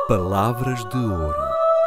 Palavras de ouro.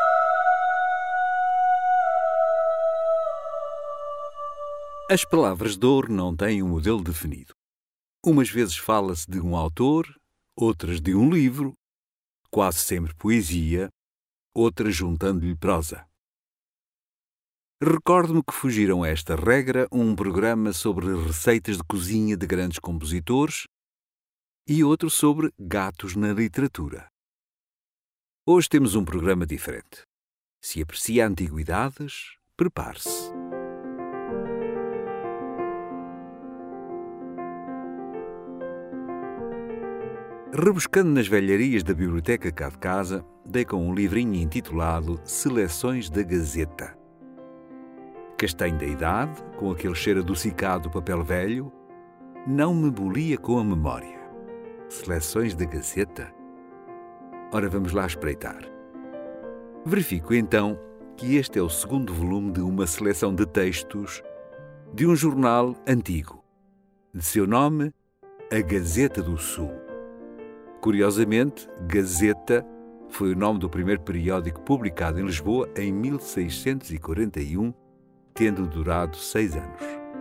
As palavras de ouro não têm um modelo definido. Umas vezes fala-se de um autor, outras de um livro, quase sempre poesia, outras juntando-lhe prosa. Recordo-me que fugiram a esta regra um programa sobre receitas de cozinha de grandes compositores e outro sobre gatos na literatura. Hoje temos um programa diferente. Se aprecia antiguidades, prepare-se. Rebuscando nas velharias da biblioteca cá de casa, dei com um livrinho intitulado Seleções da Gazeta. Castanho da idade, com aquele cheiro adocicado do papel velho, não me bolia com a memória. Seleções da Gazeta? Ora, vamos lá espreitar. Verifico então que este é o segundo volume de uma seleção de textos de um jornal antigo. De seu nome, A Gazeta do Sul. Curiosamente, Gazeta foi o nome do primeiro periódico publicado em Lisboa em 1641, tendo durado 6 anos.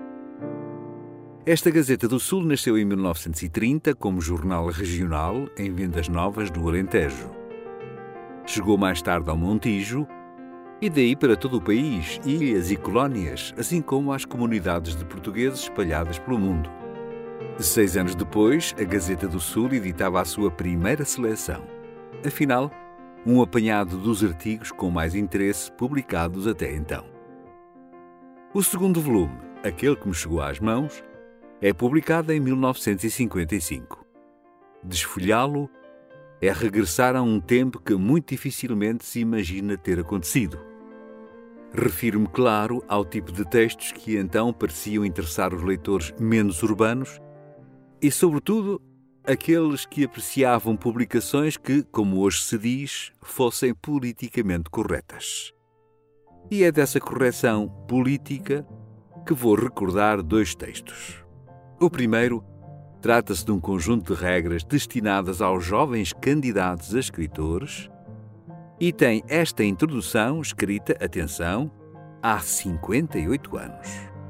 Esta Gazeta do Sul nasceu em 1930 como jornal regional em Vendas Novas, no Alentejo. Chegou mais tarde ao Montijo e daí para todo o país, ilhas e colónias, assim como às comunidades de portugueses espalhadas pelo mundo. 6 anos depois, a Gazeta do Sul editava a sua primeira seleção. Afinal, um apanhado dos artigos com mais interesse publicados até então. O segundo volume, aquele que me chegou às mãos, é publicado em 1955. Desfolhá-lo é regressar a um tempo que muito dificilmente se imagina ter acontecido. Refiro-me, claro, ao tipo de textos que então pareciam interessar os leitores menos urbanos e, sobretudo, aqueles que apreciavam publicações que, como hoje se diz, fossem politicamente corretas. E é dessa correção política que vou recordar 2 textos. O primeiro trata-se de um conjunto de regras destinadas aos jovens candidatos a escritores e tem esta introdução escrita, atenção, há 58 anos.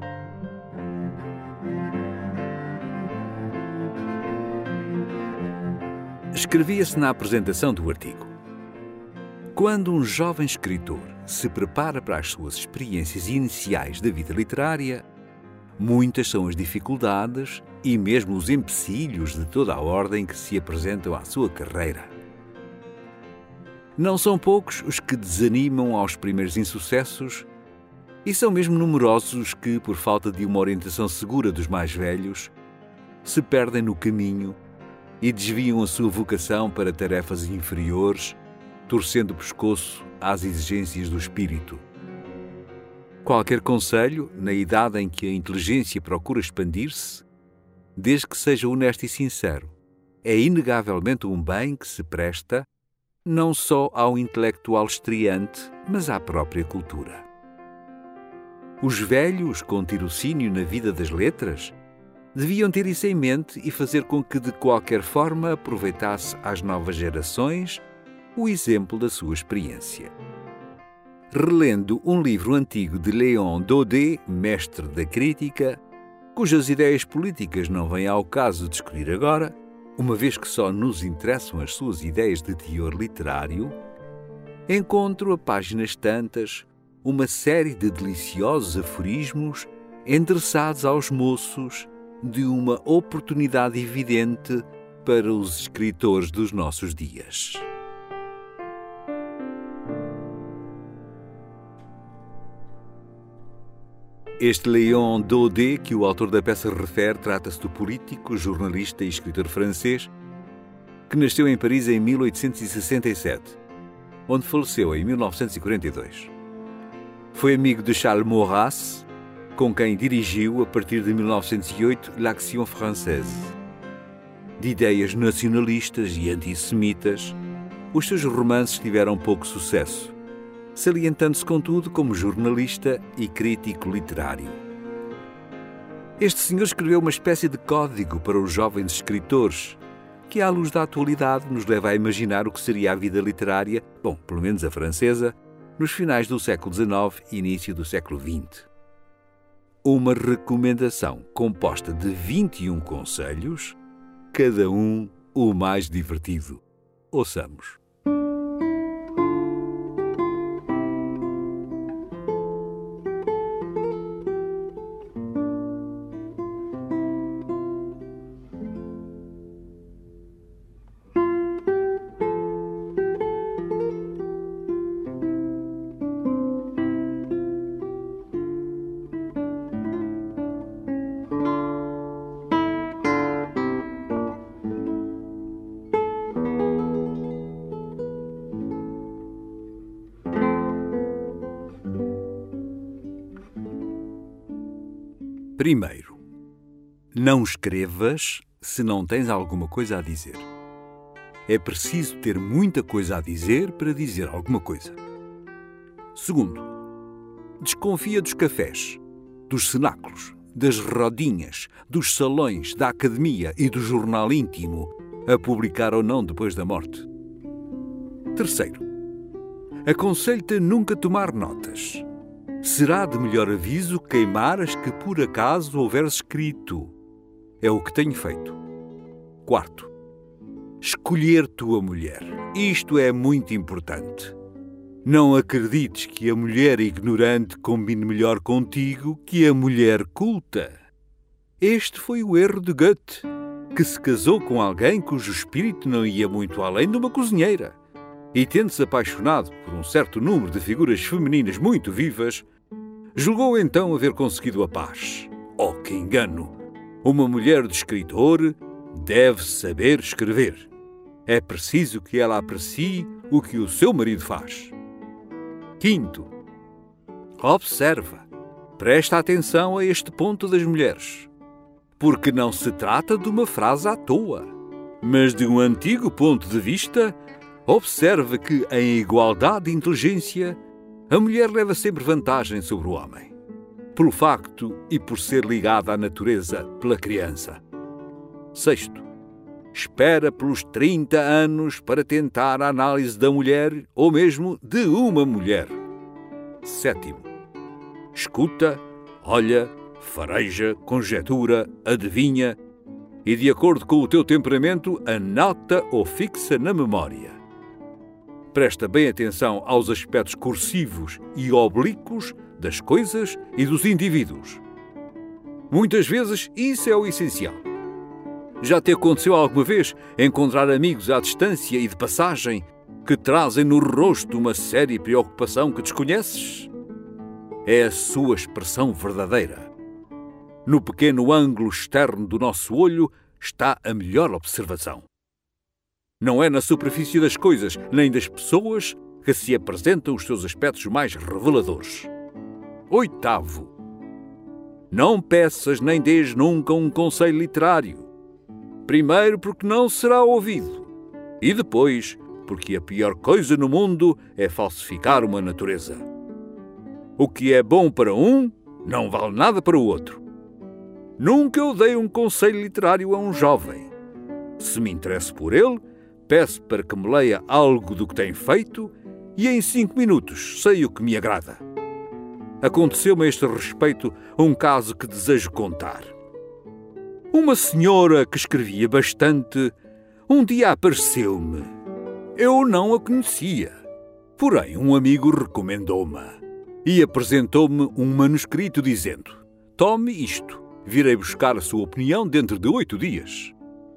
Escrevia-se na apresentação do artigo: quando um jovem escritor se prepara para as suas experiências iniciais da vida literária, muitas são as dificuldades e mesmo os empecilhos de toda a ordem que se apresentam à sua carreira. Não são poucos os que desanimam aos primeiros insucessos e são mesmo numerosos os que, por falta de uma orientação segura dos mais velhos, se perdem no caminho e desviam a sua vocação para tarefas inferiores, torcendo o pescoço às exigências do espírito. Qualquer conselho, na idade em que a inteligência procura expandir-se, desde que seja honesto e sincero, é inegavelmente um bem que se presta não só ao intelectual estreante, mas à própria cultura. Os velhos, com tirocínio na vida das letras, deviam ter isso em mente e fazer com que, de qualquer forma, aproveitasse às novas gerações o exemplo da sua experiência. Relendo um livro antigo de Léon Daudet, mestre da crítica, cujas ideias políticas não vêm ao caso de escolher agora, uma vez que só nos interessam as suas ideias de teor literário, encontro a páginas tantas uma série de deliciosos aforismos endereçados aos moços de uma oportunidade evidente para os escritores dos nossos dias. Este Léon Daudet, que o autor da peça refere, trata-se do político, jornalista e escritor francês que nasceu em Paris em 1867, onde faleceu em 1942. Foi amigo de Charles Maurras, com quem dirigiu, a partir de 1908, l'Action Française. De ideias nacionalistas e antissemitas, os seus romances tiveram pouco sucesso, salientando-se, contudo, como jornalista e crítico literário. Este senhor escreveu uma espécie de código para os jovens escritores, que à luz da atualidade nos leva a imaginar o que seria a vida literária, bom, pelo menos a francesa, nos finais do século XIX e início do século XX. Uma recomendação composta de 21 conselhos, cada um o mais divertido. Ouçamos. Primeiro, não escrevas se não tens alguma coisa a dizer. É preciso ter muita coisa a dizer para dizer alguma coisa. Segundo, desconfia dos cafés, dos cenáculos, das rodinhas, dos salões, da academia e do jornal íntimo, a publicar ou não depois da morte. Terceiro, aconselho-te a nunca tomar notas. Será de melhor aviso queimar as que por acaso houveres escrito. É o que tenho feito. Quarto, escolher tua mulher. Isto é muito importante. Não acredites que a mulher ignorante combine melhor contigo que a mulher culta. Este foi o erro de Goethe, que se casou com alguém cujo espírito não ia muito além de uma cozinheira. E tendo-se apaixonado por um certo número de figuras femininas muito vivas, julgou então haver conseguido a paz. Oh, que engano! Uma mulher de escritor deve saber escrever. É preciso que ela aprecie o que o seu marido faz. Quinto, observa, presta atenção a este ponto das mulheres, porque não se trata de uma frase à toa, mas de um antigo ponto de vista. Observa que, em igualdade de inteligência, a mulher leva sempre vantagem sobre o homem, pelo facto e por ser ligada à natureza pela criança. Sexto, espera pelos 30 anos para tentar a análise da mulher ou mesmo de uma mulher. Sétimo, escuta, olha, fareja, conjetura, adivinha e, de acordo com o teu temperamento, anota ou fixa na memória. Presta bem atenção aos aspectos cursivos e oblíquos das coisas e dos indivíduos. Muitas vezes isso é o essencial. Já te aconteceu alguma vez encontrar amigos à distância e de passagem que trazem no rosto uma séria preocupação que desconheces? É a sua expressão verdadeira. No pequeno ângulo externo do nosso olho está a melhor observação. Não é na superfície das coisas nem das pessoas que se apresentam os seus aspectos mais reveladores. Oitavo, não peças nem dês nunca um conselho literário. Primeiro porque não será ouvido e depois porque a pior coisa no mundo é falsificar uma natureza. O que é bom para um não vale nada para o outro. Nunca eu dei um conselho literário a um jovem. Se me interesso por ele, peço para que me leia algo do que tem feito e em 5 minutos sei o que me agrada. Aconteceu-me a este respeito um caso que desejo contar. Uma senhora que escrevia bastante, um dia apareceu-me. Eu não a conhecia, porém um amigo recomendou-me e apresentou-me um manuscrito dizendo: tome isto, virei buscar a sua opinião dentro de 8 dias.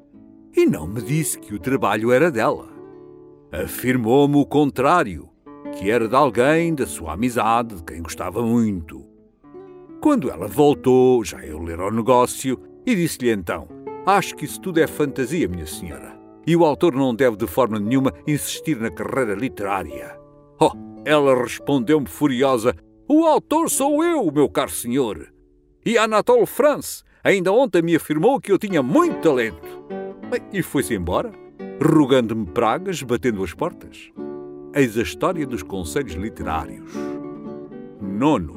E não me disse que o trabalho era dela. Afirmou-me o contrário, que era de alguém da sua amizade, de quem gostava muito. Quando ela voltou, já eu ler ao negócio, e disse-lhe então: acho que isso tudo é fantasia, minha senhora, e o autor não deve de forma nenhuma insistir na carreira literária. Oh, ela respondeu-me furiosa: o autor sou eu, meu caro senhor. E Anatole France ainda ontem me afirmou que eu tinha muito talento. Bem, e foi-se embora, rogando-me pragas, batendo as portas. Eis a história dos conselhos literários. Nono,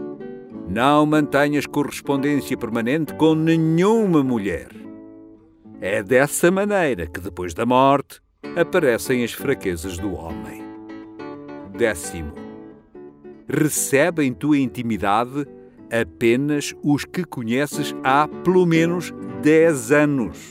não mantenhas correspondência permanente com nenhuma mulher. É dessa maneira que, depois da morte, aparecem as fraquezas do homem. 10º. Recebe em tua intimidade apenas os que conheces há pelo menos 10 anos.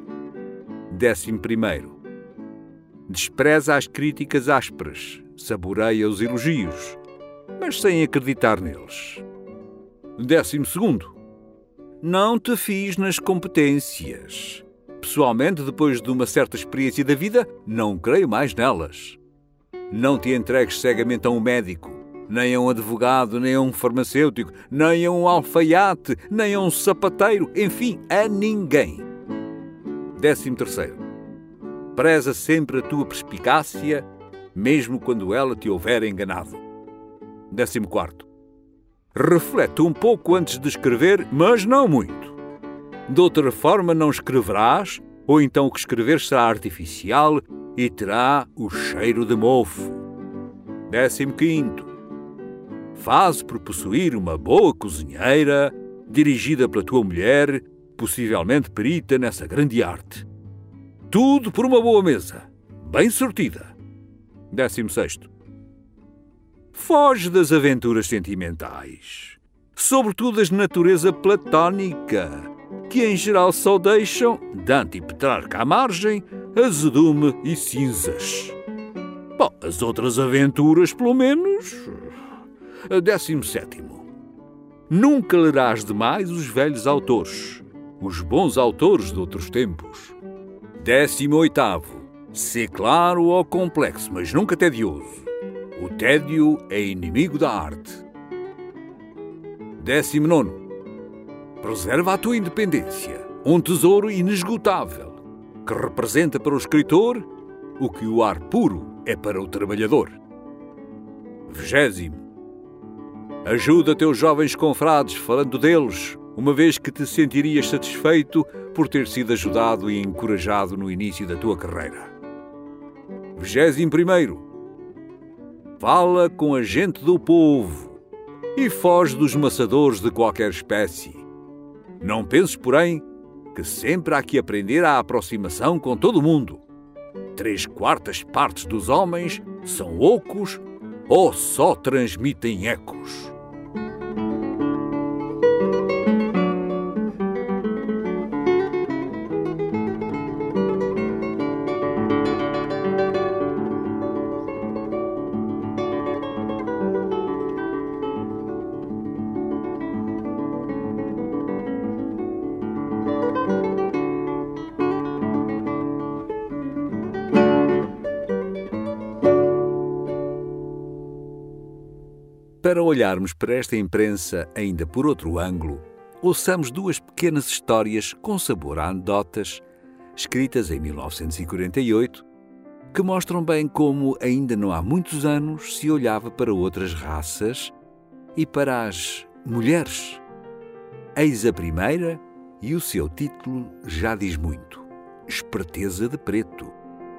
11º. Despreza as críticas ásperas, saboreia os elogios, mas sem acreditar neles. 12º. Não te fies nas competências. Pessoalmente, depois de uma certa experiência da vida, não creio mais nelas. Não te entregues cegamente a um médico, nem a um advogado, nem a um farmacêutico, nem a um alfaiate, nem a um sapateiro, enfim, a ninguém. 13º. Preza sempre a tua perspicácia, mesmo quando ela te houver enganado. 14º. Reflete um pouco antes de escrever, mas não muito. De outra forma não escreverás, ou então o que escreveres será artificial e terá o cheiro de mofo. 15º. Faze por possuir uma boa cozinheira, dirigida pela tua mulher, possivelmente perita nessa grande arte. Tudo por uma boa mesa, bem sortida. 16º. Foge das aventuras sentimentais, sobretudo as de natureza platónica, que em geral só deixam, Dante e Petrarca à margem, azedume e cinzas. Bom, as outras aventuras, pelo menos. 17º. Nunca lerás demais os velhos autores, os bons autores de outros tempos. 18º. Sê claro ou complexo, mas nunca tedioso. O tédio é inimigo da arte. 19º. Preserva a tua independência, um tesouro inesgotável, que representa para o escritor o que o ar puro é para o trabalhador. 20º. Ajuda teus jovens confrades falando deles, uma vez que te sentirias satisfeito por ter sido ajudado e encorajado no início da tua carreira. 21º. Fala com a gente do povo e foge dos maçadores de qualquer espécie. Não penses, porém, que sempre há que aprender a aproximação com todo mundo. 3/4 partes dos homens são ocos ou só transmitem ecos. Para olharmos para esta imprensa ainda por outro ângulo, ouçamos duas pequenas histórias com sabor a anedotas, escritas em 1948, que mostram bem como ainda não há muitos anos se olhava para outras raças e para as mulheres. Eis a primeira e o seu título já diz muito: Esperteza de Preto.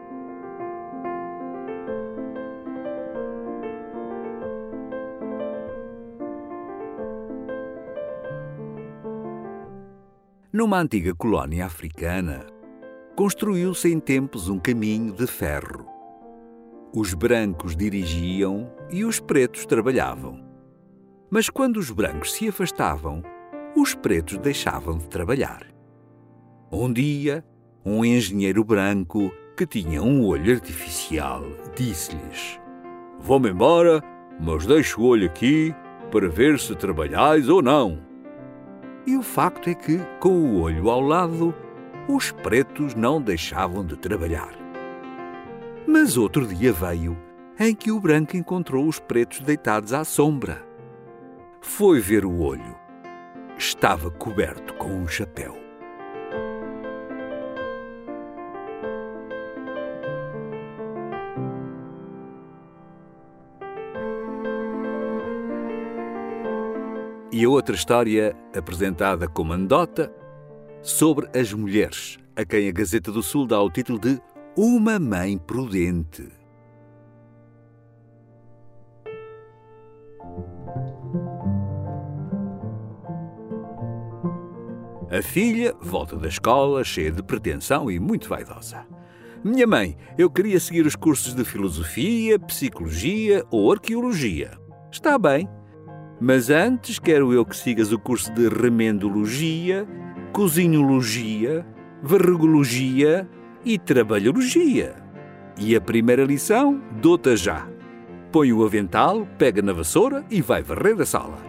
Numa antiga colónia africana, construiu-se em tempos um caminho de ferro. Os brancos dirigiam e os pretos trabalhavam. Mas quando os brancos se afastavam, os pretos deixavam de trabalhar. Um dia, um engenheiro branco, que tinha um olho artificial, disse-lhes: "Vou-me embora, mas deixo o olho aqui para ver se trabalhais ou não." E o facto é que, com o olho ao lado, os pretos não deixavam de trabalhar. Mas outro dia veio em que o branco encontrou os pretos deitados à sombra. Foi ver o olho. Estava coberto com um chapéu. E a outra história, apresentada como anedota, sobre as mulheres, a quem a Gazeta do Sul dá o título de Uma Mãe Prudente. A filha volta da escola cheia de pretensão e muito vaidosa. Minha mãe, eu queria seguir os cursos de filosofia, psicologia ou arqueologia. Está bem, mas antes quero eu que sigas o curso de remendologia, cozinhologia, vergologia e trabalhologia. E a primeira lição dou-te já. Põe o avental, pega na vassoura e vai varrer a sala.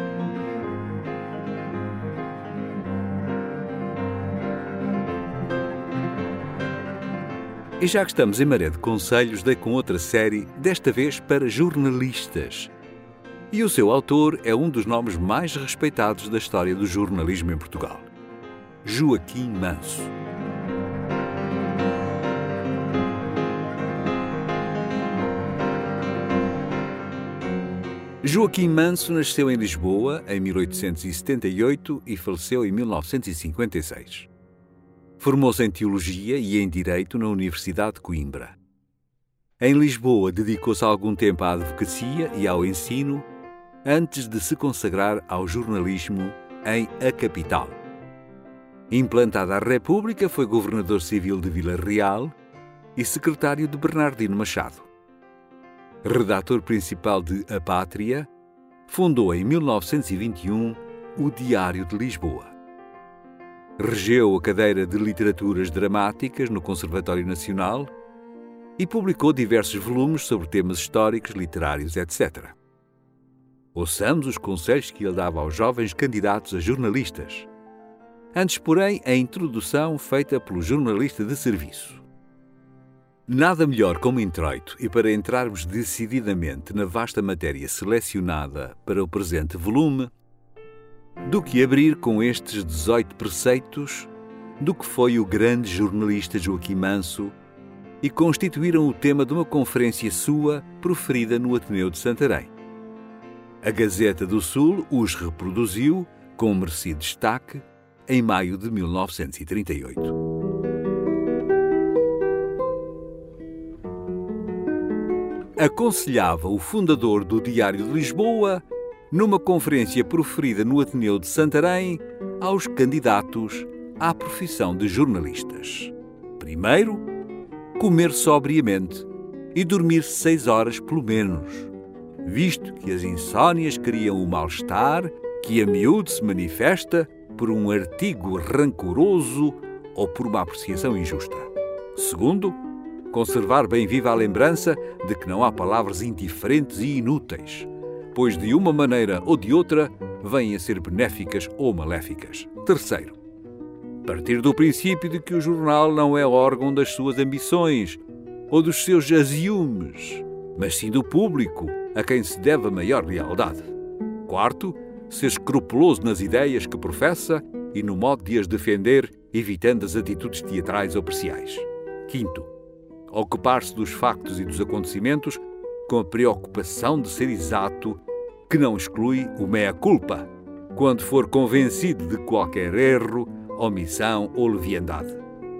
E já que estamos em maré de conselhos, dei com outra série, desta vez para jornalistas. E o seu autor é um dos nomes mais respeitados da história do jornalismo em Portugal. Joaquim Manso. Joaquim Manso nasceu em Lisboa em 1878 e faleceu em 1956. Formou-se em Teologia e em Direito na Universidade de Coimbra. Em Lisboa, dedicou-se algum tempo à advocacia e ao ensino, antes de se consagrar ao jornalismo em A Capital. Implantado à República, foi governador civil de Vila Real e secretário de Bernardino Machado. Redator principal de A Pátria, fundou em 1921 o Diário de Lisboa. Regeu a cadeira de Literaturas Dramáticas no Conservatório Nacional e publicou diversos volumes sobre temas históricos, literários, etc. Ouçamos os conselhos que ele dava aos jovens candidatos a jornalistas. Antes, porém, a introdução feita pelo jornalista de serviço. Nada melhor como introito e para entrarmos decididamente na vasta matéria selecionada para o presente volume, do que abrir com estes 18 preceitos do que foi o grande jornalista Joaquim Manso e constituíram o tema de uma conferência sua proferida no Ateneu de Santarém. A Gazeta do Sul os reproduziu, com merecido destaque, em maio de 1938. Aconselhava o fundador do Diário de Lisboa, numa conferência proferida no Ateneu de Santarém, aos candidatos à profissão de jornalistas. Primeiro, comer sobriamente e dormir 6 horas pelo menos, visto que as insónias criam o mal-estar que a miúdo se manifesta por um artigo rancoroso ou por uma apreciação injusta. Segundo, conservar bem viva a lembrança de que não há palavras indiferentes e inúteis, pois de uma maneira ou de outra vêm a ser benéficas ou maléficas. Terceiro, partir do princípio de que o jornal não é órgão das suas ambições ou dos seus aziumes, mas sim do público, a quem se deve a maior lealdade. Quarto, ser escrupuloso nas ideias que professa e no modo de as defender, evitando as atitudes teatrais ou parciais. Quinto, ocupar-se dos factos e dos acontecimentos com a preocupação de ser exato, que não exclui o mea-culpa, quando for convencido de qualquer erro, omissão ou leviandade.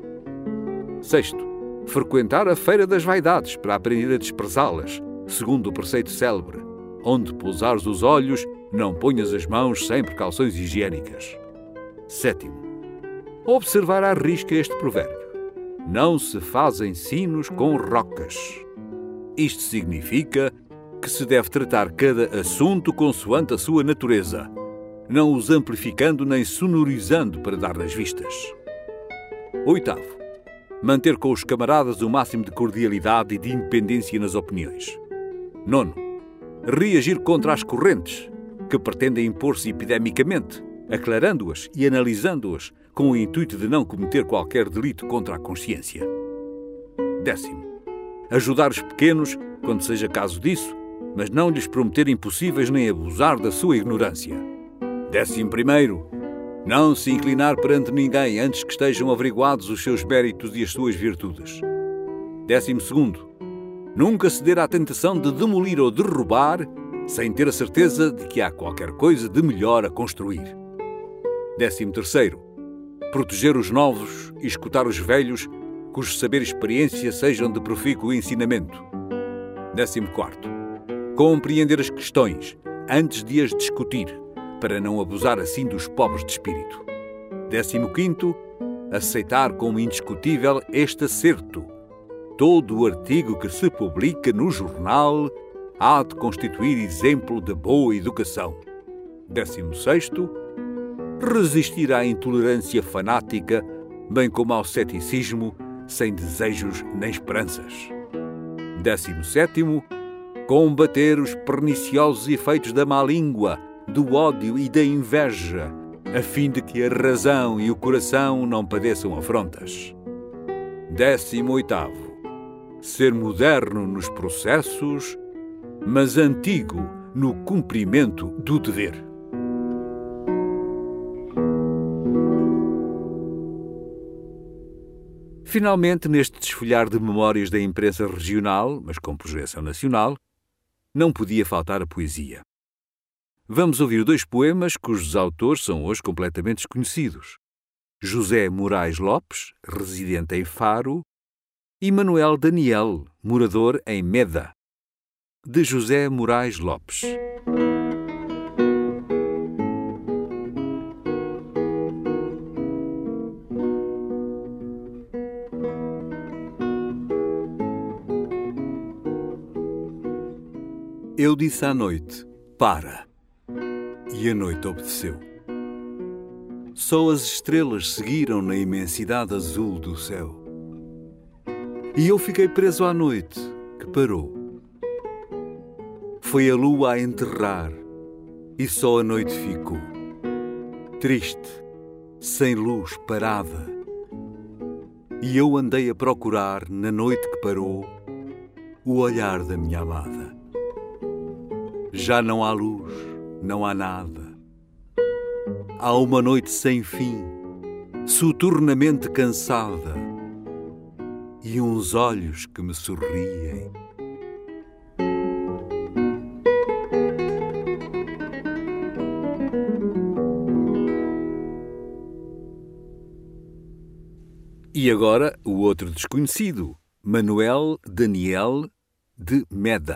Sexto, frequentar a Feira das Vaidades para aprender a desprezá-las, segundo o preceito célebre: onde pousares os olhos, não ponhas as mãos sem precauções higiênicas. Sétimo, observar à risca este provérbio: não se fazem sinos com rocas. Isto significa que se deve tratar cada assunto consoante a sua natureza, não os amplificando nem sonorizando para dar nas vistas. Oitavo, manter com os camaradas o máximo de cordialidade e de independência nas opiniões. Nono, reagir contra as correntes, que pretendem impor-se epidemicamente, aclarando-as e analisando-as com o intuito de não cometer qualquer delito contra a consciência. Décimo, ajudar os pequenos, quando seja caso disso, mas não lhes prometer impossíveis nem abusar da sua ignorância. 11º, não se inclinar perante ninguém antes que estejam averiguados os seus méritos e as suas virtudes. 12º, nunca ceder à tentação de demolir ou derrubar sem ter a certeza de que há qualquer coisa de melhor a construir. 13º, proteger os novos e escutar os velhos, cujo saber e experiência sejam de profícuo ensinamento. 14º, compreender as questões antes de as discutir, para não abusar assim dos pobres de espírito. 15º, aceitar como indiscutível este acerto. Todo o artigo que se publica no jornal há de constituir exemplo de boa educação. 16º, resistir à intolerância fanática, bem como ao ceticismo, sem desejos nem esperanças. 17º, combater os perniciosos efeitos da má língua, do ódio e da inveja, a fim de que a razão e o coração não padeçam afrontas. 18º, ser moderno nos processos, mas antigo no cumprimento do dever. Finalmente, neste desfolhar de memórias da imprensa regional, mas com projeção nacional, não podia faltar a poesia. Vamos ouvir 2 poemas cujos autores são hoje completamente desconhecidos. José Moraes Lopes, residente em Faro, e Manuel Daniel, morador em Meda, de José Moraes Lopes. Eu disse à noite, para, e a noite obedeceu. Só as estrelas seguiram na imensidade azul do céu. E eu fiquei preso à noite, que parou. Foi a lua a enterrar, e só a noite ficou. Triste, sem luz, parada. E eu andei a procurar, na noite que parou, o olhar da minha amada. Já não há luz, não há nada. Há uma noite sem fim, soturnamente cansada, e uns olhos que me sorriem. E agora o outro desconhecido, Manuel Daniel, de Meda.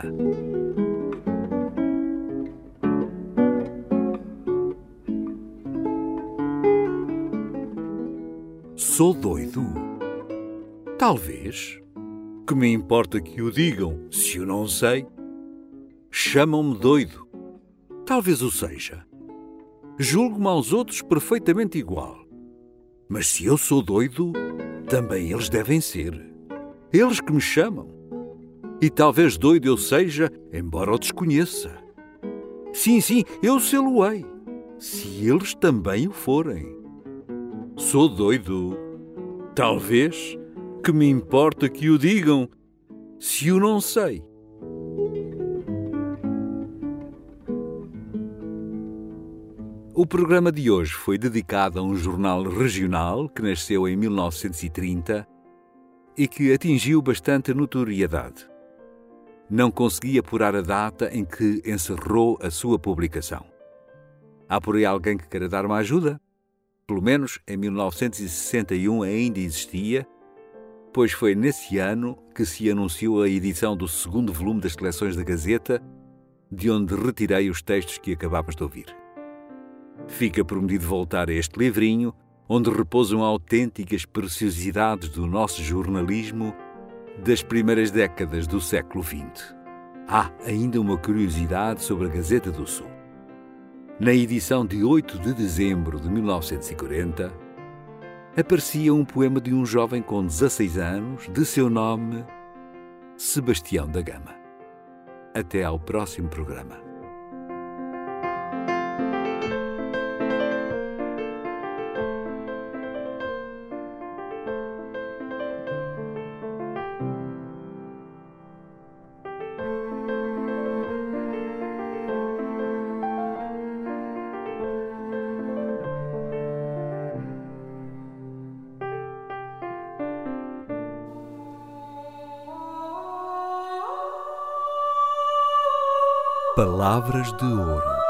Sou doido? Talvez. Que me importa que o digam, se eu não sei? Chamam-me doido. Talvez o seja. Julgo-me aos outros perfeitamente igual. Mas se eu sou doido, também eles devem ser. Eles que me chamam. E talvez doido eu seja, embora o desconheça. Sim, eu sê-lo-ei, se eles também o forem. Sou doido? Talvez. Que me importa que o digam, se o não sei? O programa de hoje foi dedicado a um jornal regional que nasceu em 1930 e que atingiu bastante notoriedade. Não consegui apurar a data em que encerrou a sua publicação. Há por aí alguém que queira dar uma ajuda? Pelo menos em 1961 ainda existia, pois foi nesse ano que se anunciou a edição do 2º volume das coleções da Gazeta, de onde retirei os textos que acabámos de ouvir. Fica prometido voltar a este livrinho, onde repousam autênticas preciosidades do nosso jornalismo das primeiras décadas do século XX. Há ainda uma curiosidade sobre a Gazeta do Sul. Na edição de 8 de dezembro de 1940, aparecia um poema de um jovem com 16 anos, de seu nome Sebastião da Gama. Até ao próximo programa. Palavras de Ouro.